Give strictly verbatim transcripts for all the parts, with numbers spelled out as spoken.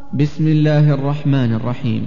بسم الله الرحمن الرحيم.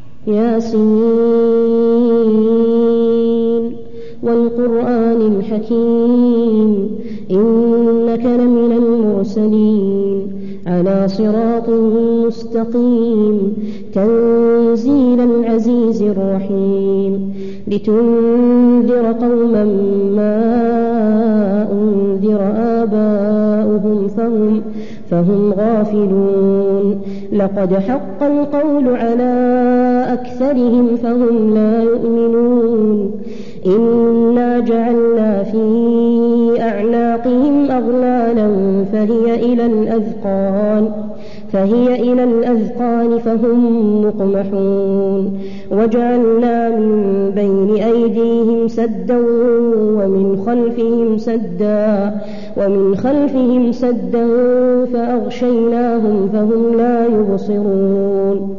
ياسين والقرآن الحكيم إنك لمن المرسلين على صراط مستقيم تنزيل العزيز الرحيم لتنذر قوما ما أنذر آباؤهم فهم, فهم غافلون لقد حق القول على أكثرهم فهم لا يؤمنون إنا جعلنا في أعناقهم أغلالا فهي إلى الأذقان فهي إلى الأذقان فهم مقمحون وجعلنا من بين أيديهم سدا ومن خلفهم سدا ومن خلفهم سدا فأغشيناهم فهم لا يبصرون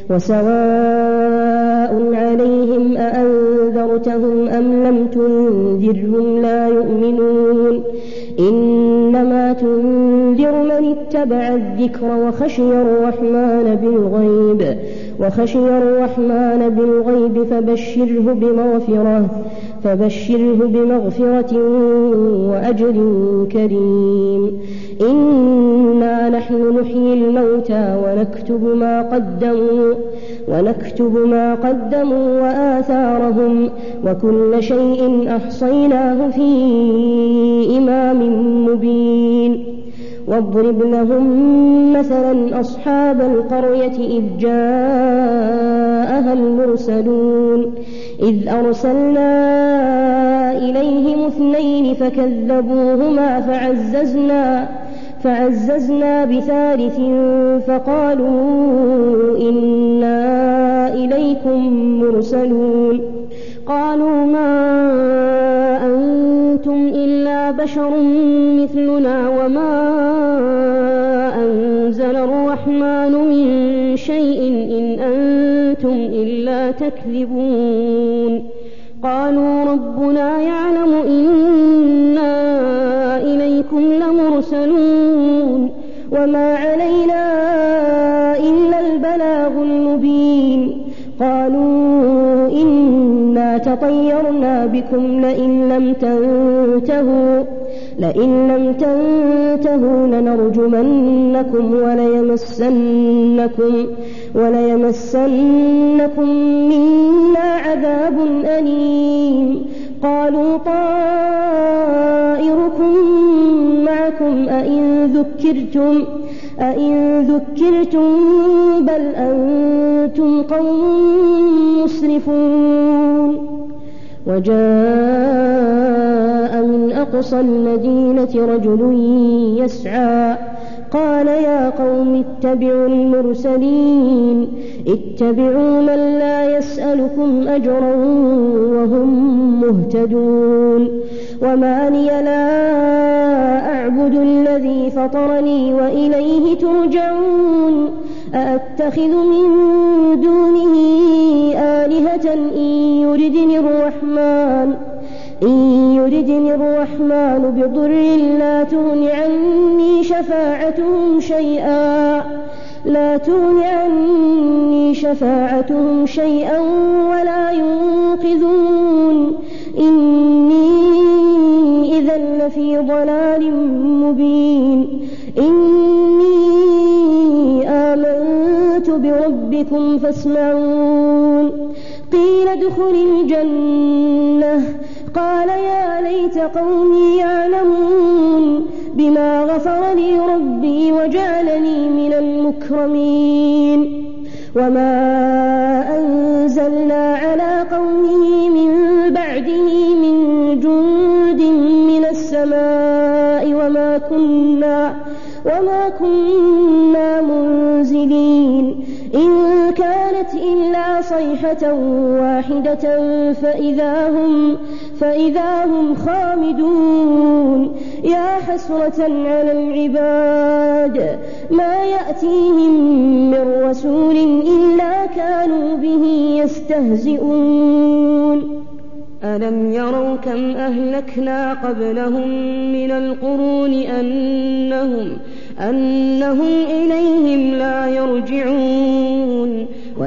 وسواء عليهم أأنذرتهم أم لم تنذرهم لا يؤمنون إنما تنذر من اتبع الذكر وخشي الرحمن بالغيب وخشي الرحمن بالغيب فبشره بمغفرة فبشره بمغفرة وأجر كريم إنا نحن نحيي الموتى ونكتب ما قدموا ونكتب ما قدموا وآثارهم وكل شيء أحصيناه في إمام مبين واضرب لهم مثلا أصحاب القرية إذ جاءها المرسلون إذ أرسلنا إليهم اثنين فكذبوهما فعززنا فعززنا بثالث فقالوا إنا إليكم مرسلون قالوا ما أنتم إلا بشر مثلنا وما أنزل الرحمن من شيء إن أنتم إلا تكذبون قالوا ربنا يعلم إنا إليكم لمرسلون وما علينا إلا البلاغ المبين قالوا إنا تطيرنا بكم لئن لم تنتهوا لئن لم تنتهوا لنرجمنكم وليمسنكم وليمسنكم منا عذاب أليم قالوا طائركم معكم أئن ذكرتم أئن ذكرتم بل أنتم قوم مسرفون وجاء من أقصى المدينة رجل يسعى قال يا قوم اتبعوا المرسلين اتبعوا من لا يسألكم أجرا وهم مهتدون وما لي لا أعبد الذي فطرني وإليه ترجعون أأتخذ من دونه آلهة إن يردني الرحمن إن يردني الرحمن بضر لا تغن عني شفاعتهم شيئا لا تغن عني شفاعتهم شيئا ولا ينقذون إني إذا لفي ضلال مبين إني آمنت بربكم فاسمعون قيل ادخل الجنة قال يا ليت قومي يعلمون بما غفر لي ربي وجعلني من المكرمين وما أنزلنا على قومه من بعده من جند من السماء وما كنا وما كنا منزلين إن كانت إلا صيحة واحدة فإذا هم فإذا هم خامدون يا حسرة على العباد ما يأتيهم من رسول إلا كانوا به يستهزئون ألم يروا كم أهلكنا قبلهم من القرون أنهم, أنهم إليهم لا يرجعون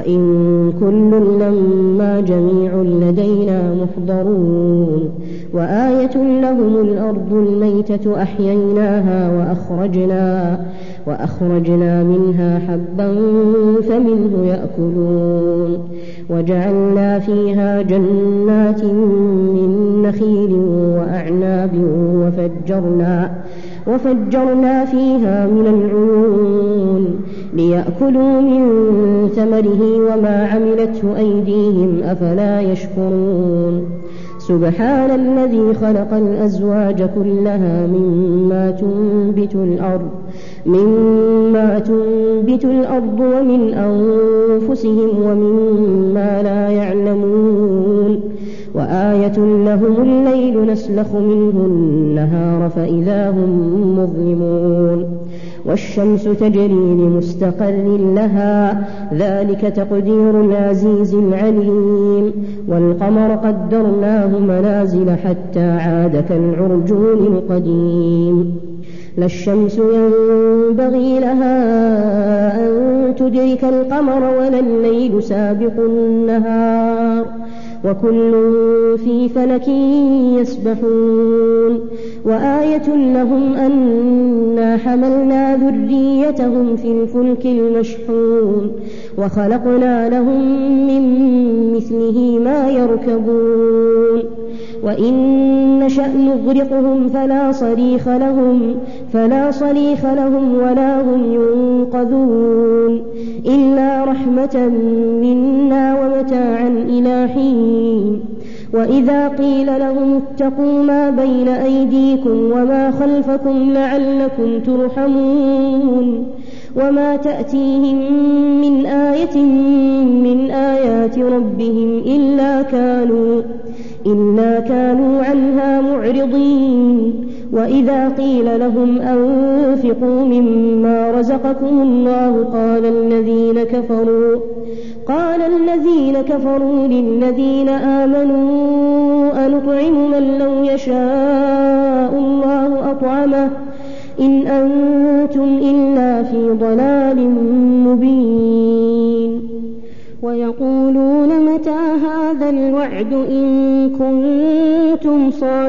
وإن كل لما جميع لدينا محضرون وآية لهم الأرض الميتة أحييناها وأخرجنا, وأخرجنا منها حبا فمنه يأكلون وجعلنا فيها جنات من نخيل وأعناب وفجرنا, وفجرنا فيها من العيون ليأكلوا من ثمره وما عملته أيديهم أفلا يشكرون سبحان الذي خلق الأزواج كلها مما تنبت الأرض مما تنبت الأرض ومن أنفسهم ومما لا يعلمون وآية لهم الليل نسلخ منه النهار فإذا هم مظلمون والشمس تجري لمستقر لها ذلك تقدير العزيز العليم والقمر قدرناه منازل حتى عاد كالعرجون القديم لا الشمس ينبغي لها أن تدرك القمر ولا الليل سابق النهار وكل في فلك يسبحون وآية لهم أنا حملنا ذريتهم في الفلك المشحون وخلقنا لهم من مثله ما يركبون وإن نشأ نغرقهم فلا صريخ لهم فلا صريخ لهم ولا هم ينقذون إلا رحمة منا ومتاعا إلى حين وإذا قيل لهم اتقوا ما بين أيديكم وما خلفكم لعلكم ترحمون وما تأتيهم من آية من آيات ربهم إلا كانوا إلا كانوا عنها معرضين وإذا قيل لهم أنفقوا مما رزقكم الله قال الذين كفروا قال الذين كفروا للذين آمنوا أنطعم من لو يشاء الله أطعمه إن أنتم إلا في ضلال مبين ويقولون متى هذا الوعد إن كنتم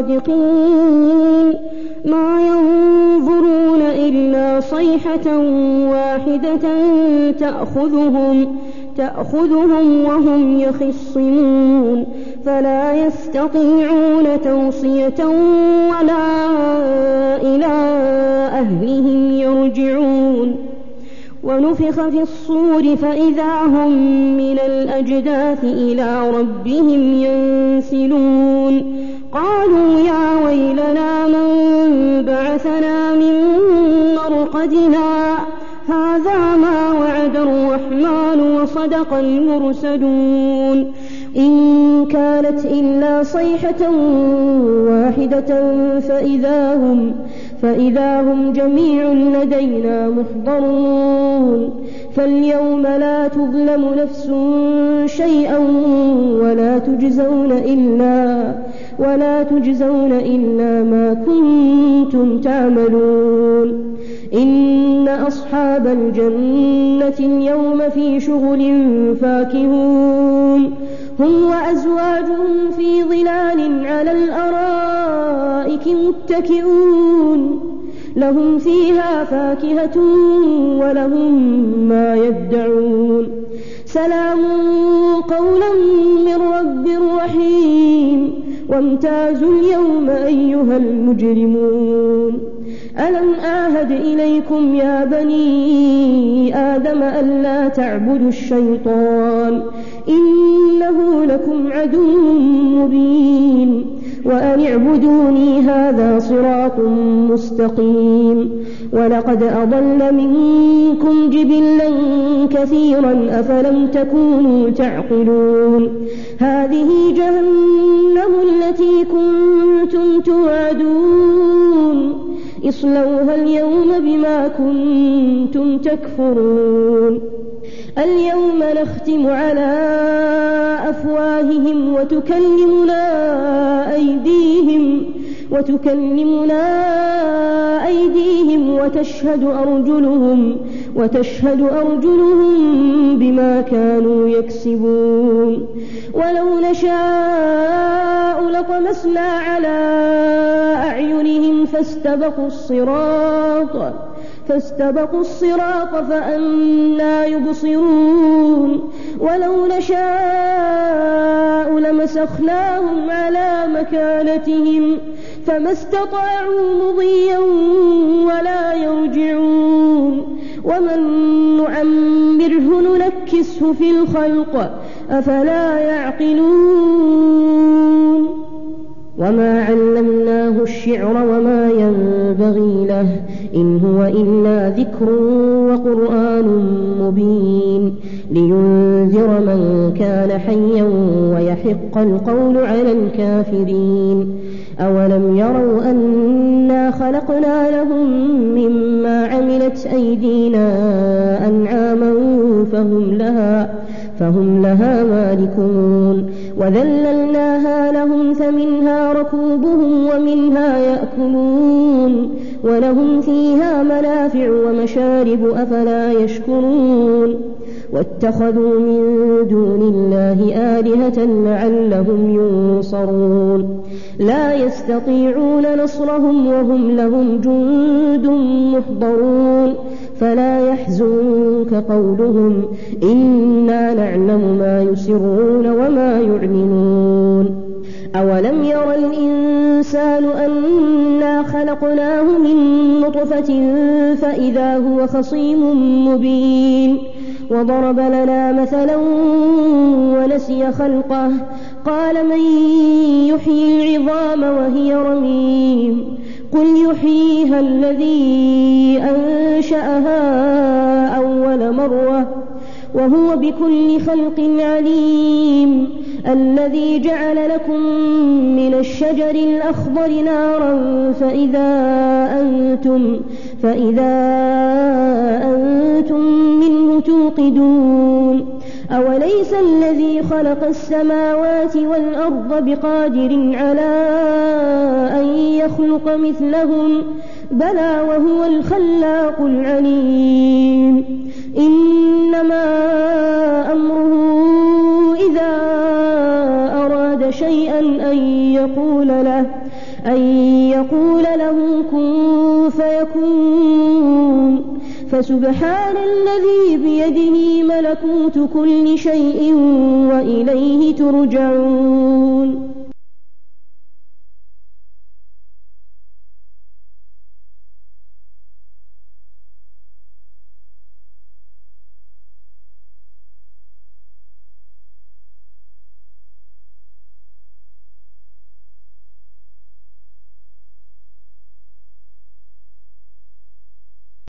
صادقين ما ينظرون إلا صيحة واحدة تأخذهم تأخذهم وهم يخصمون فلا يستطيعون توصية ولا إلى أهلهم يرجعون ونفخ في الصور فإذا هم من الأجداث إلى ربهم ينسلون قالوا يا ويلنا من بعثنا من مرقدنا هذا ما وعد الرحمن وصدق المرسلون إن كانت إلا صيحة واحدة فإذا هم فإذا هم جميع لدينا محضرون فاليوم لا تظلم نفس شيئا ولا تجزون إلا ولا تجزون إلا ما كنتم تعملون إن أصحاب الجنة اليوم في شغل فاكهون هم وأزواجهم في ظلال على الأرائك متكئون لهم فيها فاكهة ولهم ما يدعون سلام قولا من رب رحيم وامتازوا اليوم أيها المجرمون ألم أعهد إليكم يا بني آدم ألا تعبدوا الشيطان إنه لكم عدو مبين وأن اعبدوني هذا صراط مستقيم ولقد أضل منكم جبلا كثيرا أفلم تكونوا تعقلون هذه جهنم التي كنتم توعدون اصلوها اليوم بما كنتم تكفرون اليوم نختم على أفواههم وتكلمنا أيديهم وتكلمنا أيديهم وتشهد أرجلهم وتشهد أرجلهم بما كانوا يكسبون ولو نشاء لطمسنا على أعينهم فاستبقوا الصراط فاستبقوا الصراط فأنى يبصرون ولو نشاء لمسخناهم على مكانتهم فما استطاعوا مضيا ولا يرجعون ومن نعمره ننكسه في الخلق أفلا يعقلون وما علمناه الشعر وما ينبغي له إن هو إلا ذكر وقرآن مبين لينذر من كان حيا ويحق القول على الكافرين أولم يروا أنا خلقنا لهم مما عملت أيدينا أنعاما فهم لها فهم لها مالكون وذللناها لهم فمنها ركوبهم ومنها يأكلون ولهم فيها منافع ومشارب أفلا يشكرون واتخذوا من دون الله آلهة لعلهم ينصرون لا يستطيعون نصرهم وهم لهم جند محضرون فلا يحزنك قولهم إنا نعلم ما يسرون وما يعلنون أولم ير الإنسان أنا خلقناه من نطفة فإذا هو خصيم مبين وضرب لنا مثلا ونسي خلقه قال من يحيي العظام وهي رميم قل يحييها الذي أنشأها أول مرة وهو بكل خلق عليم الذي جعل لكم من الشجر الأخضر نارا فإذا أنتم, فإذا أنتم منه توقدون أوليس الذي خلق السماوات والأرض بقادر على أن يخلق مثلهم بلى وهو الخلاق العليم إنما أمره إذا أراد شيئا أن يقول له أن يقول له كن فيكون فسبحان الذي بيده ملكوت كل شيء وإليه ترجعون